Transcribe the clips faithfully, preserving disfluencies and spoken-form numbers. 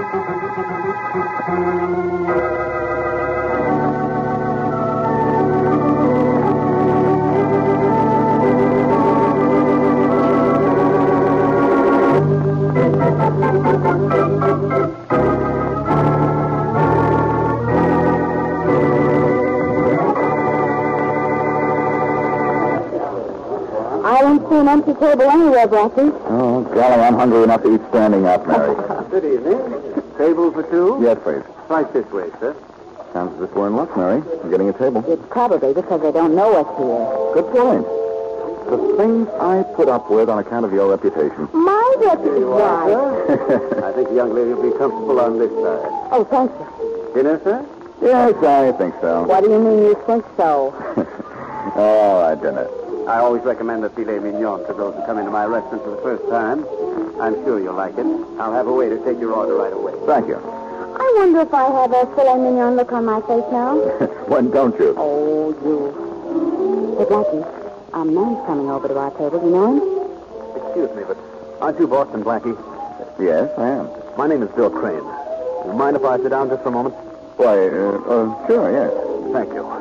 I don't see an empty table anywhere, Blackie. Oh, golly, I'm hungry enough to eat standing up, Mary. Good evening. Table for two? Yes, please. Right this way, sir. Sounds as if we're in luck, Mary. We're getting a table. It's probably because they don't know us here. Good point. The things I put up with on account of your reputation. My reputation? Why? I think the young lady will be comfortable on this side. Oh, thank you. Dinner, sir? Yes, I think so. What do you mean you think so? All right, dinner. I always recommend a filet mignon to those who come into my restaurant for the first time. I'm sure you'll like it. I'll have a waiter take your order right away. Thank you. I wonder if I have a filet mignon look on my face now. When don't you? Oh, you. Hey, Blackie, a man's coming over to our table. Do you know him? Excuse me, but aren't you Boston Blackie? Yes, I am. My name is Bill Crane. You mind if I sit down just for a moment? Why, uh, uh, sure, yes. Thank you.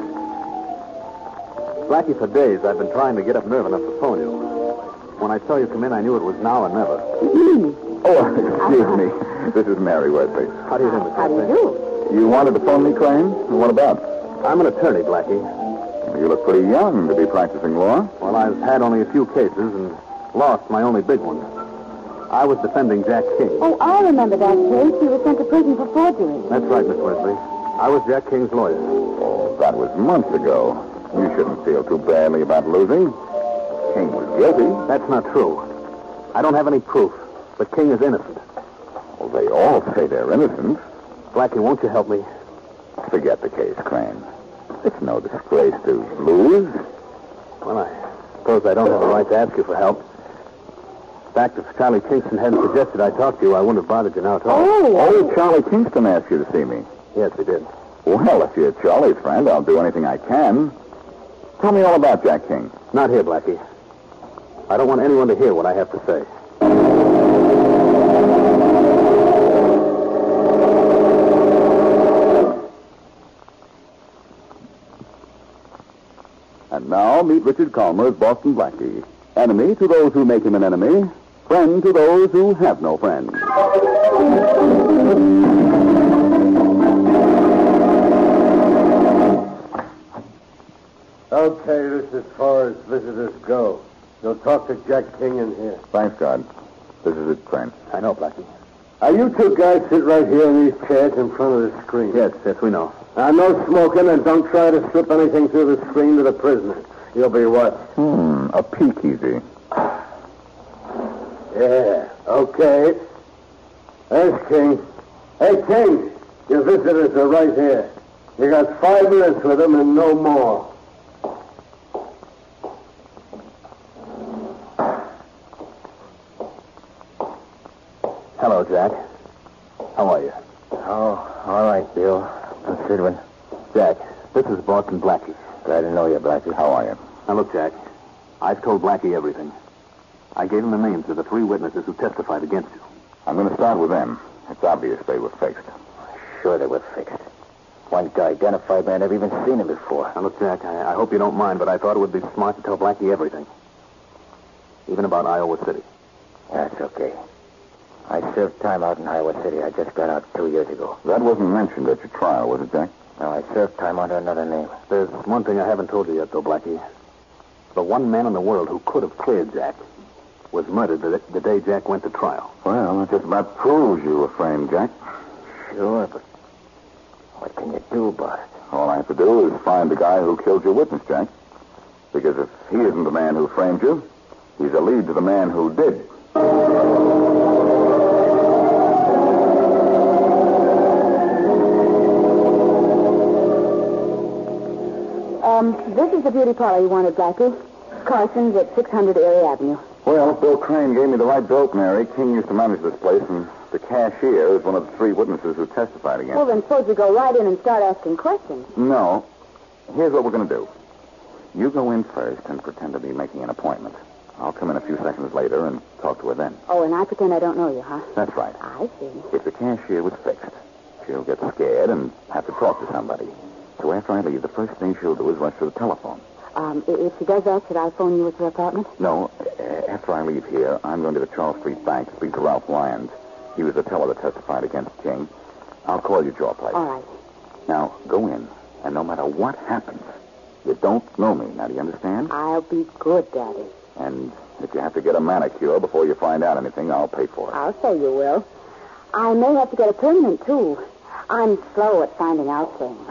Blackie, for days I've been trying to get up nerve enough to phone you. When I saw you come in, I knew it was now or never. Oh, excuse me. This is Mary Wesley. How do you do, Mister How do you do? You wanted to phone me, Crane? What about? I'm an attorney, Blackie. You look pretty young to be practicing law. Well, I've had only a few cases and lost my only big one. I was defending Jack King. Oh, I remember that case. He was sent to prison for forgery. That's right, Miss Wesley. I was Jack King's lawyer. Oh, that was months ago. You shouldn't feel too badly about losing. King was guilty. That's not true. I don't have any proof, but King is innocent. Well, they all say they're innocent. Blackie, won't you help me? Forget the case, Crane. It's no disgrace to lose. Well, I suppose I don't have a right to ask you for help. In fact, if Charlie Kingston hadn't suggested I talk to you, I wouldn't have bothered you now at all. Oh, oh, Charlie Kingston asked you to see me. Yes, he did. Well, if you're Charlie's friend, I'll do anything I can. Tell me all about Jack King. Not here, Blackie. I don't want anyone to hear what I have to say. And now, meet Richard Calmer as Boston Blackie. Enemy to those who make him an enemy. Friend to those who have no friends. Okay, this is as far as visitors go. You'll talk to Jack King in here. Thanks, God. This is it, Crane. I know, Blackie. Now, you two guys sit right here in these chairs in front of the screen. Yes, yes, we know. Now, no smoking, and don't try to slip anything through the screen to the prisoner. You'll be what? Hmm, a peek easy. Yeah, okay. There's King. Hey, King, your visitors are right here. You got five minutes with them and no more. Hello, Jack. How are you? Oh, all right, Bill. I'm Sidwin. Jack, this is Boston Blackie. Glad to know you, Blackie. How are you? Now, look, Jack. I've told Blackie everything. I gave him the names of the three witnesses who testified against you. I'm going to start with them. It's obvious they were fixed. Sure they were fixed. One guy identified me. I'd never even seen him before. Now, look, Jack, I, I hope you don't mind, but I thought it would be smart to tell Blackie everything. Even about Iowa City. That's okay. I served time out in Iowa City. I just got out two years ago. That wasn't mentioned at your trial, was it, Jack? No, I served time under another name. There's one thing I haven't told you yet, though, Blackie. The one man in the world who could have cleared Jack was murdered the, the day Jack went to trial. Well, that just about proves you were framed, Jack. Sure, but what can you do about it? All I have to do is find the guy who killed your witness, Jack. Because if he isn't the man who framed you, he's a lead to the man who did. Um, this is the beauty parlor you wanted, Blackie. Carson's at six hundred Erie Avenue. Well, Bill Crane gave me the right dope, Mary. King used to manage this place, and the cashier is one of the three witnesses who testified against Well, then suppose you go right in and start asking questions. him. No. Here's what we're going to do. You go in first and pretend to be making an appointment. I'll come in a few seconds later and talk to her then. Oh, and I pretend I don't know you, huh? That's right. I see. If the cashier was fixed, she'll get scared and have to talk to somebody. So after I leave, the first thing she'll do is rush to the telephone. Um, i- if she does that, should I phone you at your apartment? No, uh, after I leave here, I'm going to the Charles Street Bank to speak to Ralph Lyons. He was the teller that testified against King. I'll call you at your place. All right. Now, go in, and no matter what happens, you don't know me. Now, do you understand? I'll be good, Daddy. And if you have to get a manicure before you find out anything, I'll pay for it. I'll say you will. I may have to get a permanent, too. I'm slow at finding out things.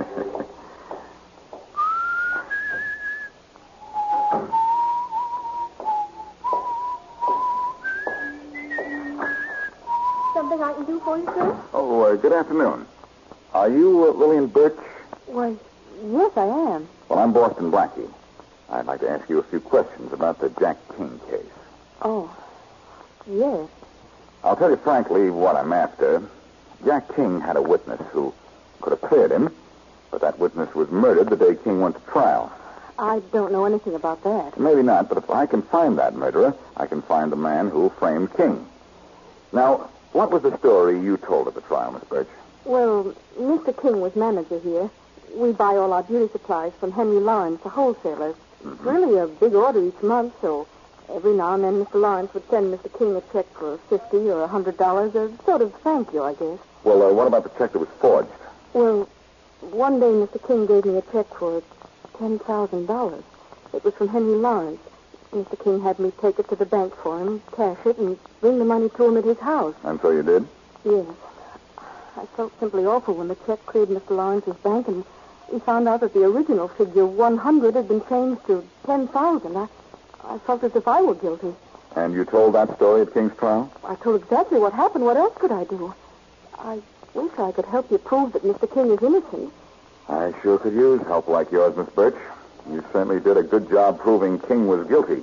Something I can do for you, sir? Oh, uh, good afternoon. Are you uh, Lillian Birch? Why, yes, I am. Well, I'm Boston Blackie. I'd like to ask you a few questions about the Jack King case. Oh, yes. I'll tell you frankly what I'm after. Jack King had a witness who could have cleared him, but that witness was murdered the day King went to trial. I don't know anything about that. Maybe not, but if I can find that murderer, I can find the man who framed King. Now, what was the story you told at the trial, Miss Birch? Well, Mister King was manager here. We buy all our beauty supplies from Henry Lawrence, the wholesaler. It's really a big order each month, so every now and then Mister Lawrence would send Mister King a check for fifty or a hundred dollars, a sort of thank you, I guess. Well, uh, what about the check that was forged? Well, one day Mister King gave me a check for ten thousand dollars. It was from Henry Lawrence. Mister King had me take it to the bank for him, cash it, and bring the money to him at his house. And so you did? Yes. I felt simply awful when the check cleared Mister Lawrence's bank, and he found out that the original figure, one hundred, had been changed to ten thousand. I, I felt as if I were guilty. And you told that story at King's trial? I told exactly what happened. What else could I do? I wish I could help you prove that Mister King is innocent. I sure could use help like yours, Miss Birch. You certainly did a good job proving King was guilty.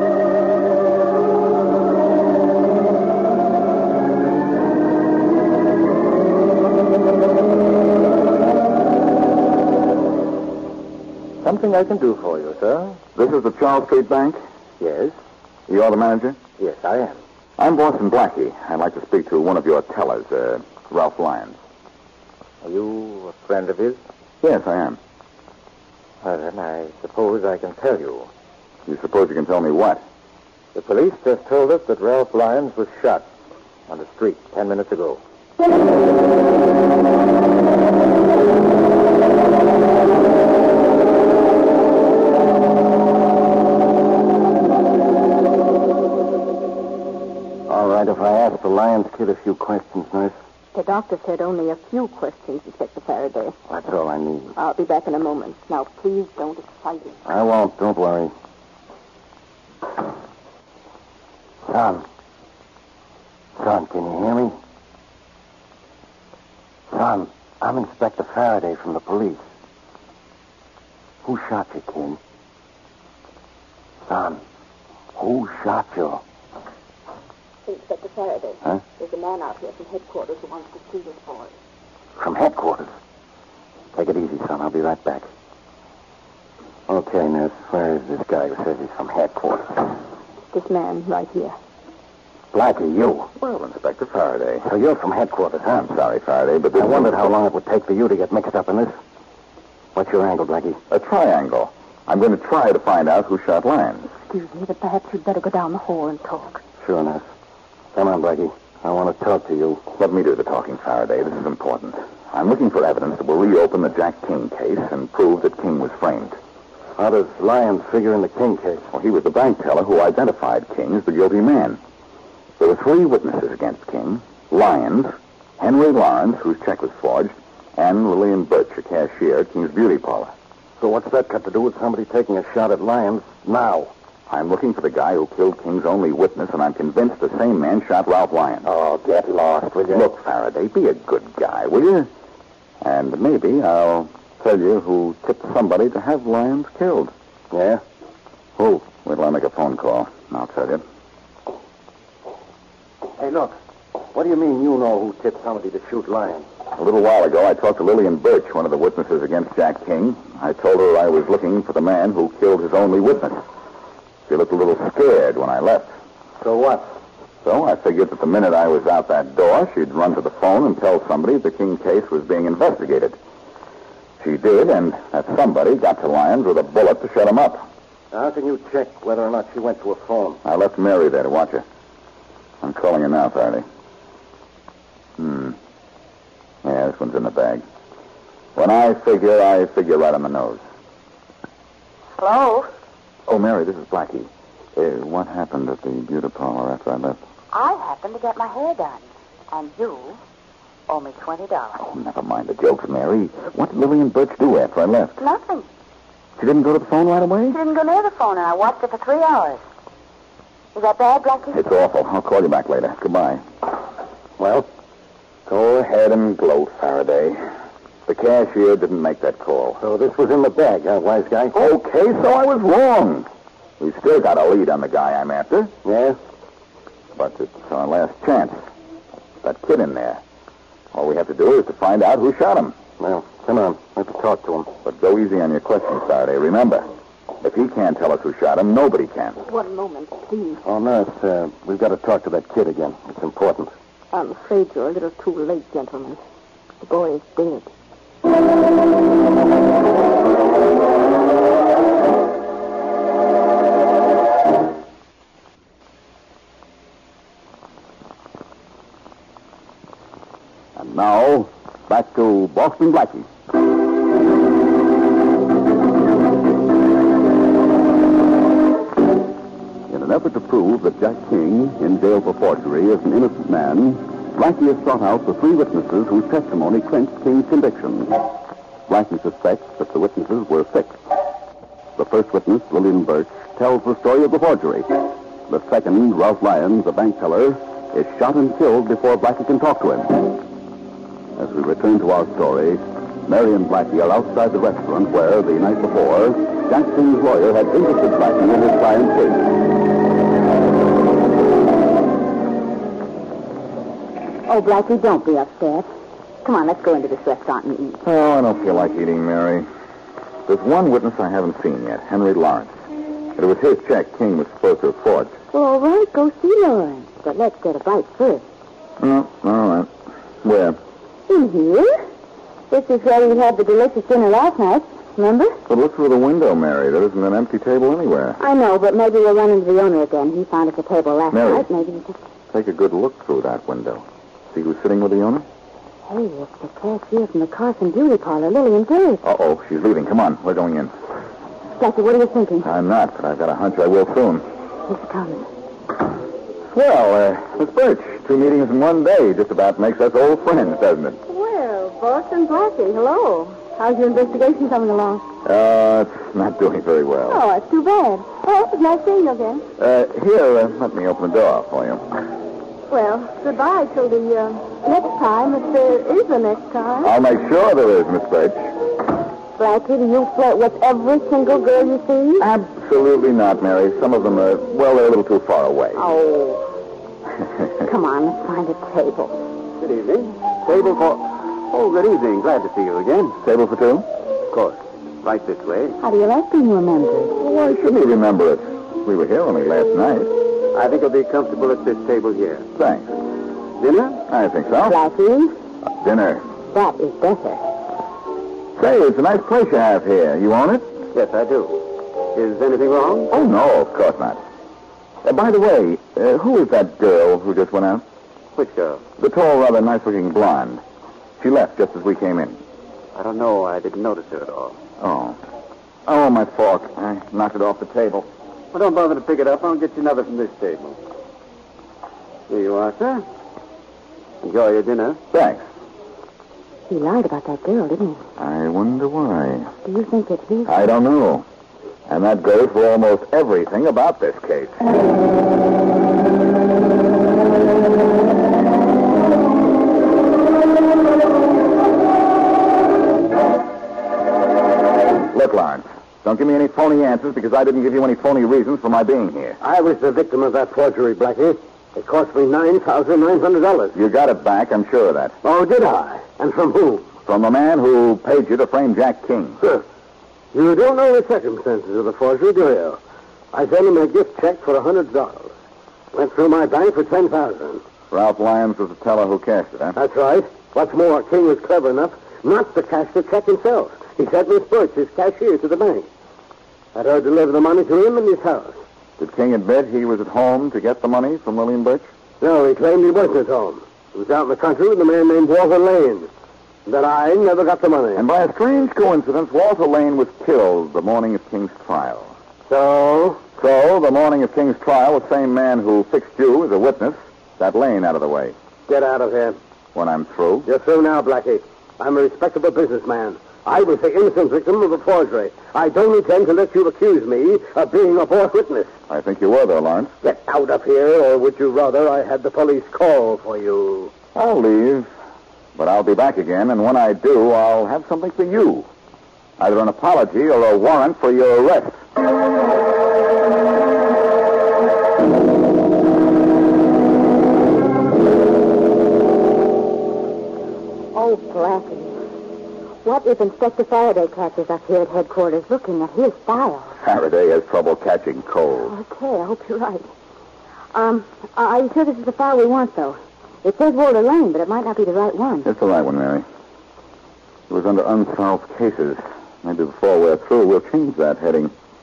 Something I can do for you, sir? This is the Charles Street Bank? Yes. You're the manager? Yes, I am. I'm Boston Blackie. I'd like to speak to one of your tellers, uh, Ralph Lyons. Are you a friend of his? Yes, I am. Well, then I suppose I can tell you. You suppose you can tell me what? The police just told us that Ralph Lyons was shot on the street ten minutes ago. All right, if I ask the Lyons kid a few questions, nurse. The doctor said only a few questions, Inspector Faraday. That's all I need. I'll be back in a moment. Now, please don't excite him. I won't. Don't worry. Son. Son, can you hear me? Son, I'm Inspector Faraday from the police. Who shot you, King? Son, who shot you? Inspector Faraday. Huh? There's a man out here from headquarters who wants to see this boy. From headquarters? Take it easy, son. I'll be right back. Okay, nurse. Where is this guy who says he's from headquarters? This man right here. Blackie, you. Well, Inspector Faraday. So you're from headquarters, huh? I'm sorry, Faraday, but this I wondered how long it would take for you to get mixed up in this. What's your angle, Blackie? A triangle. I'm going to try to find out who shot Lyons. Excuse me, but perhaps you'd better go down the hall and talk. Sure, nurse. Come on, Blackie. I want to talk to you. Let me do the talking, Faraday. This is important. I'm looking for evidence that will reopen the Jack King case and prove that King was framed. How does Lyons figure in the King case? Well, he was the bank teller who identified King as the guilty man. There were three witnesses against King: Lyons, Henry Lawrence, whose check was forged, and Lillian Birch, a cashier at King's beauty parlor. So what's that got to do with somebody taking a shot at Lyons now? I'm looking for the guy who killed King's only witness, and I'm convinced the same man shot Ralph Lyons. Oh, get lost, will you? Look, Faraday, be a good guy, will you? And maybe I'll tell you who tipped somebody to have Lyons killed. Yeah? Who? Wait till I make a phone call, and I'll tell you. Hey, look. What do you mean you know who tipped somebody to shoot Lyons? A little while ago, I talked to Lillian Birch, one of the witnesses against Jack King. I told her I was looking for the man who killed his only witness. She looked a little scared when I left. So what? So I figured that the minute I was out that door, she'd run to the phone and tell somebody the King case was being investigated. She did, and that somebody got to Lyons with a bullet to shut him up. How can you check whether or not she went to a phone? I left Mary there to watch her. I'm calling her now, Faraday. Hmm. Yeah, this one's in the bag. When I figure, I figure right on the nose. Hello? Oh, Mary, this is Blackie. Uh, what happened at the beauty parlor after I left? I happened to get my hair done. And you owe me twenty dollars. Oh, never mind the jokes, Mary. What did Lillian Birch do after I left? Nothing. She didn't go to the phone right away? She didn't go near the phone, and I watched it for three hours. Is that bad, Blackie? It's awful. I'll call you back later. Goodbye. Well? Go ahead and gloat, Faraday. The cashier didn't make that call. So this was in the bag, huh, wise guy? Okay, so I was wrong. We still got a lead on the guy I'm after. Yeah? But it's our last chance. That kid in there. All we have to do is to find out who shot him. Well, come on. I have to talk to him. But go easy on your questions, Faraday. Remember, if he can't tell us who shot him, nobody can. One moment, please. Oh, nurse, uh, we've got to talk to that kid again. It's important. I'm afraid you're a little too late, gentlemen. The boy is dead. And now, back to Boston Blackie. In an effort to prove that Jack King, in jail for forgery, is an innocent man, Blackie has sought out the three witnesses whose testimony clinched King's conviction. Blackie suspects that the witnesses were fixed. The first witness, Lillian Birch, tells the story of the forgery. The second, Ralph Lyons, a bank teller, is shot and killed before Blackie can talk to him. As we return to our story, Mary and Blackie are outside the restaurant where, the night before, Jack King's lawyer had interested Blackie in his client's case. Oh, Blackie, don't be upset. Come on, let's go into this restaurant and eat. Oh, I don't feel like eating, Mary. There's one witness I haven't seen yet, Henry Lawrence. It was his check King was supposed to have forged. Well, all right, go see Lawrence. But let's get a bite first. Oh, all right. Where? In here? This is where we had the delicious dinner last night. Remember? But look through the window, Mary. There isn't an empty table anywhere. I know, but maybe we'll run into the owner again. He found us a table last Mary. night. Maybe he just... Take a good look through that window. See who's sitting with the owner? Hey, it's the cashier from the Carson Beauty Parlor, Lillian Birch. Uh-oh, she's leaving. Come on, we're going in. Blackie, what are you thinking? I'm not, but I've got a hunch I will soon. Here she comes. Well, uh, Miss Birch, two meetings in one day just about makes us old friends, doesn't it? Well, Boston Blackie, hello. How's your investigation coming along? Uh, it's not doing very well. Oh, that's too bad. Oh, it's nice seeing you again. Uh, here, uh, let me open the door for you. Well, goodbye till the uh, next time, if there is a next time. I'll make sure there is, Miss Birch. Blackie, do you flirt with every single girl you see? Absolutely not, Mary. Some of them are, well, they're a little too far away. Oh. Come on, let's find a table. Good evening. Table for... Oh, good evening. Glad to see you again. Table for two? Of course. Right this way. How do you like being remembered? Why shouldn't he remember it? We were here only last night. I think I'll be comfortable at this table here. Thanks. Dinner? I think so. Blackie, Dinner. that is better. Say, it's a nice place you have here. You own it? Yes, I do. Is anything wrong? Oh, no, of course not. Uh, by the way, uh, who is that girl who just went out? Which girl? The tall, rather nice-looking blonde. She left just as we came in. I don't know. I didn't notice her at all. Oh. Oh, my fork. I knocked it off the table. Well, don't bother to pick it up. I'll get you another from this table. Here you are, sir. Enjoy your dinner. Thanks. He lied about that girl, didn't he? I wonder why. Do you think it's his? I don't know. And that goes for almost everything about this case. Look, Lawrence, don't give me any phony answers because I didn't give you any phony reasons for my being here. I was the victim of that forgery, Blackie. It cost me nine thousand nine hundred dollars. You got it back, I'm sure of that. Oh, did I? And from who? From the man who paid you to frame Jack King. Huh. You don't know the circumstances of the forgery, do you? I sent him a gift check for a hundred dollars. Went through my bank for ten thousand. Ralph Lyons was the teller who cashed it, huh? That's right. What's more, King was clever enough not to cash the check himself. He sent Miss Birch, his cashier, to the bank. Had her deliver the money to him in his house. Did King admit he was at home to get the money from Lillian Birch? No, he claimed he wasn't at home. He was out in the country with a man named Walter Lane. That I never got the money. And by a strange coincidence, Walter Lane was killed the morning of King's trial. So? So, the morning of King's trial, the same man who fixed you as a witness got Lane out of the way. Get out of here. When I'm through? You're through now, Blackie. I'm a respectable businessman. I was the innocent victim of a forgery. I don't intend to let you accuse me of being a false witness. I think you were there, Lawrence. Get out of here, or would you rather I had the police call for you? I'll leave, but I'll be back again, and when I do, I'll have something for you. Either an apology or a warrant for your arrest. Oh, Blackie. What if Inspector Faraday catches us here at headquarters looking at his file? Faraday has trouble catching cold. Okay, I hope you're right. Um, are you sure this is the file we want, though? It says Walter Lane, but it might not be the right one. It's the right one, Mary. It was under unsolved cases. Maybe before we're through, we'll change that heading.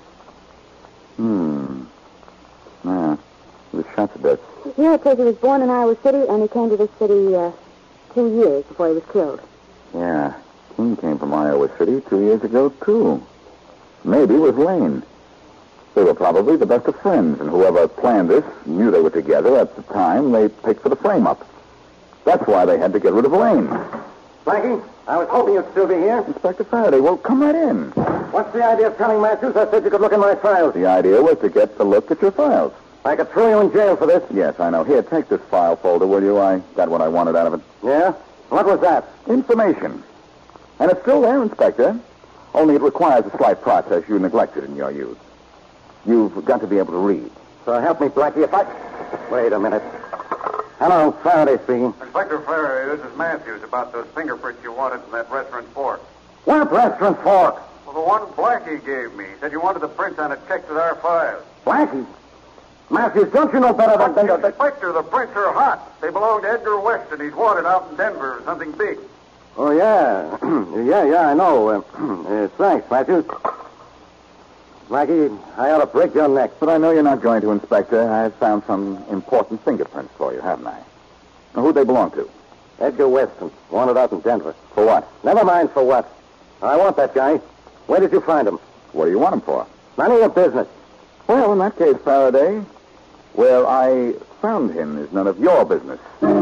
Hmm. Yeah. He was shot to death. Here it says he was born in Iowa City, and he came to this city uh, two years before he was killed. Yeah. King came from Iowa City two years ago, too. Maybe it was Lane. They were probably the best of friends, and whoever planned this knew they were together at the time they picked for the frame-up. That's why they had to get rid of Lane. Blackie, I was hoping you'd still be here. Inspector Faraday, well, come right in. What's the idea of telling Matthews I said you could look in my files? The idea was to get the look at your files. I could throw you in jail for this. Yes, I know. Here, take this file folder, will you? I got what I wanted out of it. Yeah? What was that? Information. And it's still there, Inspector. Only it requires a slight process you neglected in your youth. You've got to be able to read. So help me, Blackie, if I... Wait a minute. Hello, Faraday speaking. Inspector Faraday, this is Matthews about those fingerprints you wanted from that restaurant fork. What restaurant fork? Well, the one Blackie gave me. He said you wanted the prints on a check with our files. Blackie? Matthews, don't you know better than... But, Inspector, the prints are hot. They belong to Edgar Weston. He's wanted out in Denver for something big. Oh, yeah. yeah, yeah, I know. Uh, uh, thanks, Matthews. Blackie, I ought to break your neck. But I know you're not going to, Inspector. I've found some important fingerprints for you, haven't I? Now, who'd they belong to? Edgar Weston, wanted out in Denver. For what? Never mind for what. I want that guy. Where did you find him? What do you want him for? None of your business. Well, in that case, Faraday, where I found him is none of your business.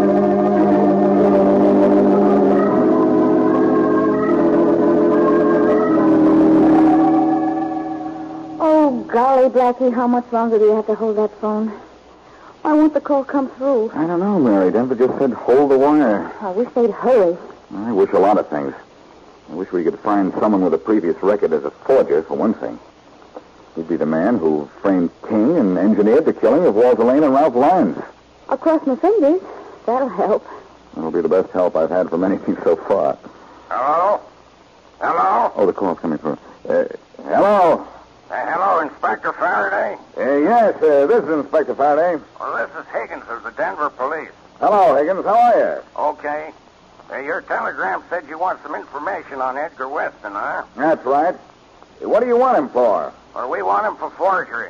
Oh, golly, Blackie, how much longer do you have to hold that phone? Why won't the call come through? I don't know, Mary. Denver just said hold the wire. I wish they'd hurry. I wish a lot of things. I wish we could find someone with a previous record as a forger, for one thing. He'd be the man who framed King and engineered the killing of Walter Lane and Ralph Lyons. I'll cross my fingers. That'll help. That'll be the best help I've had from anything so far. Hello? Hello? Oh, the call's coming through. Uh, hello? Uh, hello, Inspector Faraday? Uh, yes, uh, this is Inspector Faraday. Well, this is Higgins of the Denver police. Hello, Higgins. How are you? Okay. Uh, your telegram said you want some information on Edgar Weston, huh? That's right. What do you want him for? Well, we want him for forgery.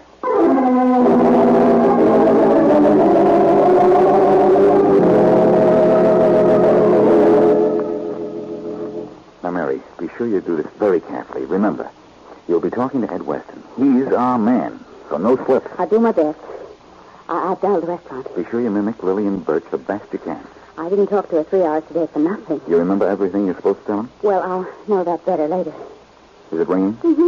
Now, Mary, be sure you do this very carefully. Remember, you'll be talking to Ed Weston. He's our man, so no slips. I'll do my best. I- I've dialed the restaurant. Be sure you mimic Lillian Birch the best you can. I didn't talk to her three hours today for nothing. You remember everything you're supposed to tell him? Well, I'll know that better later. Is it ringing? Mm-hmm.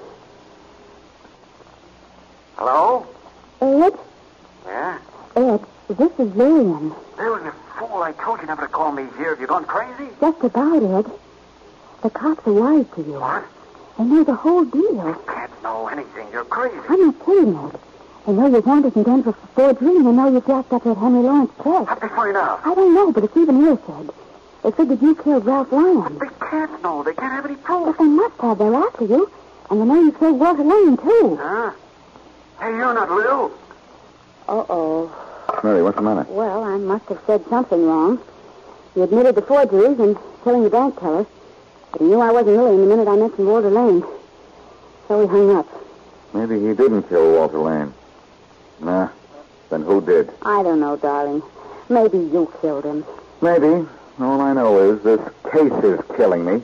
Hello? Ed? Yeah? Ed, this is Lillian. Bill, you fool. I told you never to call me here. Have you gone crazy? Just about, Ed. The cops are wise to you. What? They know the whole deal. You can't know anything. You're crazy. I'm not kidding, Ed. They know you're wanted in Denver for forgery, and they know you jacked up that Henry Lawrence check. How'd they find out? I don't know, but it's even hearsay. They figured you killed Ralph Lyons. They can't know. They can't have any But proof. they must have. They're after you. And they know you killed Walter Lane, too. Huh? Hey, you're not Lou. Uh-oh. Mary, what's the matter? Well, I must have said something wrong. He admitted the forgeries and killing the bank teller. But he knew I wasn't really in the minute I mentioned Walter Lane. So he hung up. Maybe he didn't kill Walter Lane. Nah. Then who did? I don't know, darling. Maybe you killed him. Maybe. All I know is this case is killing me.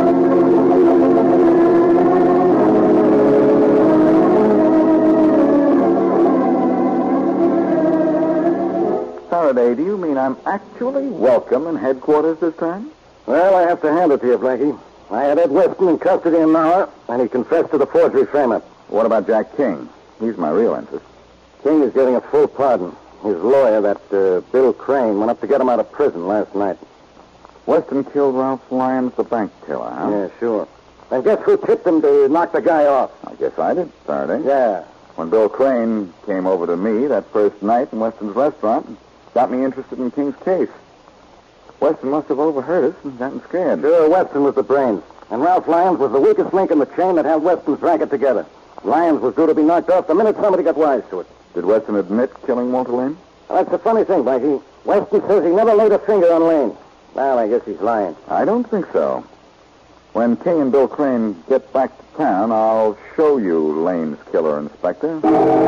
Faraday, do you mean I'm actually welcome in headquarters this time? Well, I have to hand it to you, Blackie. I had Ed Weston in custody an hour, and he confessed to the forgery frame-up. What about Jack King? He's my real interest. King is getting a full pardon. His lawyer, that uh, Bill Crane, went up to get him out of prison last night. Weston killed Ralph Lyons, the bank teller, huh? Yeah, sure. And guess who tipped him to knock the guy off? I guess I did, Faraday. Yeah. When Bill Crane came over to me that first night in Weston's restaurant, got me interested in King's case. Weston must have overheard us and gotten scared. Sure, Weston was the brains. And Ralph Lyons was the weakest link in the chain that held Weston's racket together. Lyons was due to be knocked off the minute somebody got wise to it. Did Weston admit killing Walter Lane? Well, that's the funny thing, Blackie. Weston says he never laid a finger on Lane. Well, I guess he's lying. I don't think so. When King and Bill Crane get back to town, I'll show you Lane's killer, Inspector.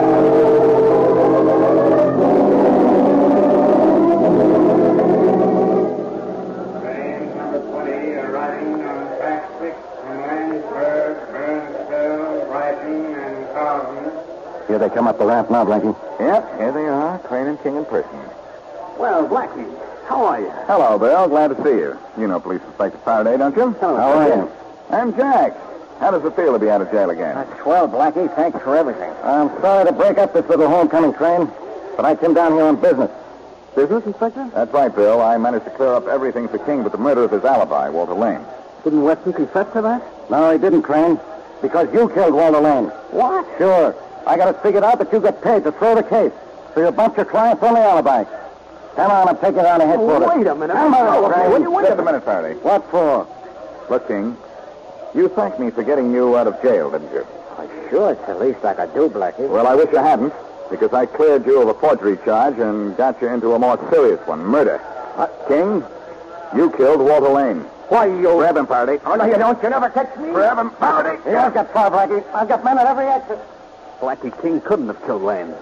Train number twenty arriving on track six from Landsburg, Burnsville, Brighton, and Carlton. Here they come up the ramp now, Blackie. Yep, here they are, Crane and King in person. Well, Blackie, how are you? Hello, Bill. Glad to see you. You know Police Inspector Faraday, don't you? Hello, how are you? I'm Jack. How does it feel to be out of jail again? That's swell, Blackie. Thanks for everything. I'm sorry to break up this little homecoming train, but I came down here on business. Business, Inspector? That's right, Bill. I managed to clear up everything for King but the murder of his alibi, Walter Lane. Didn't Weston confess to that? No, he didn't, Crane. Because you killed Walter Lane. What? Sure. I got it figured out that you get paid to throw the case. So you bumped your client's only alibi. Come on, I'll take you down to headquarters. Oh, wait a minute. Come on, oh, Crane. wait, wait a minute, Faraday. What for? Look, King, you thanked me for getting you out of jail, didn't you? Sure, it's the least I could do, Blackie. Well, I wish you hadn't, because I cleared you of a forgery charge and got you into a more serious one, murder. Uh, King, you killed Walter Lane. Why, you... Grab him, Faraday. Oh, no, you don't. You never catch me. Grab him, Faraday. Here, I've got five, Blackie. I've got men at every exit. Blackie, King couldn't have killed Lane.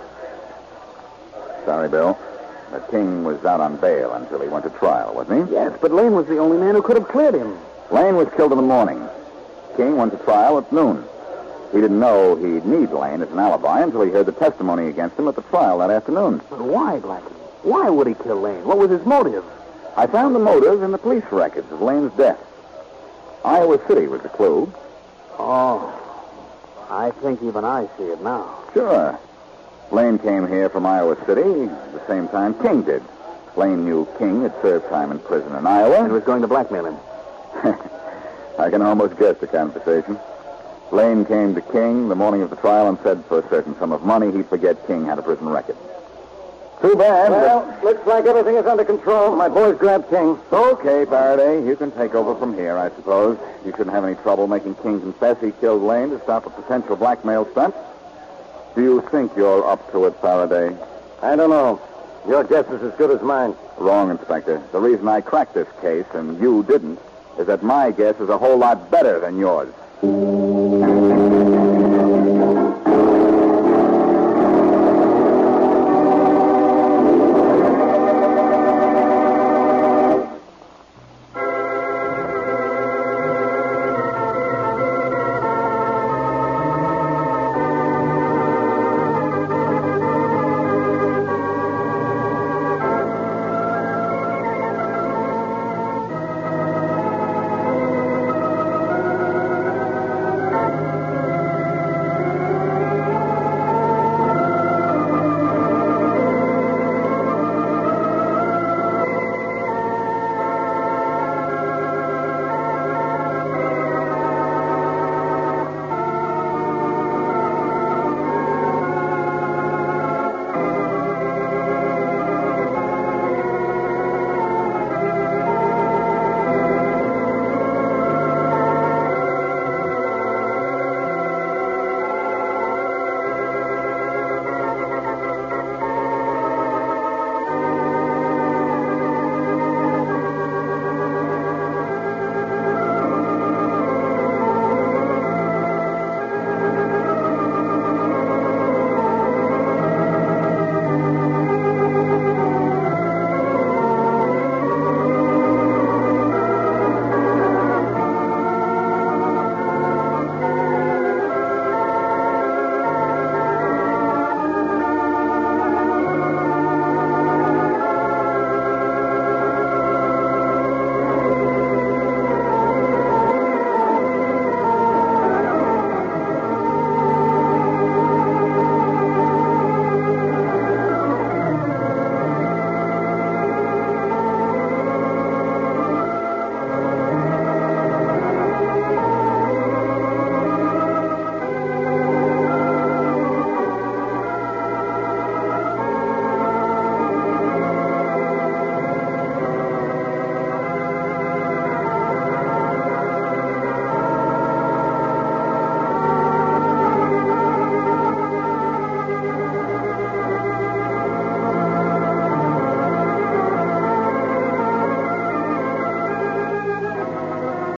Sorry, Bill. But King was out on bail until he went to trial, wasn't he? Yes, but Lane was the only man who could have cleared him. Lane was killed in the morning. King went to trial at noon. He didn't know he'd need Lane as an alibi until he heard the testimony against him at the trial that afternoon. But why, Blackie? Why would he kill Lane? What was his motive? I found the motive in the police records of Lane's death. Iowa City was the clue. Oh, I think even I see it now. Sure. Lane came here from Iowa City at the same time King did. Lane knew King had served time in prison in Iowa. And was going to blackmail him. I can almost guess the conversation. Lane came to King the morning of the trial and said for a certain sum of money he'd forget King had a prison record. Too bad. Well, but... looks like everything is under control. My boys grabbed King. Okay, Faraday. You can take over from here, I suppose. You shouldn't have any trouble making King confess he killed Lane to stop a potential blackmail stunt. Do you think you're up to it, Faraday? I don't know. Your guess is as good as mine. Wrong, Inspector. The reason I cracked this case and you didn't is that my guess is a whole lot better than yours.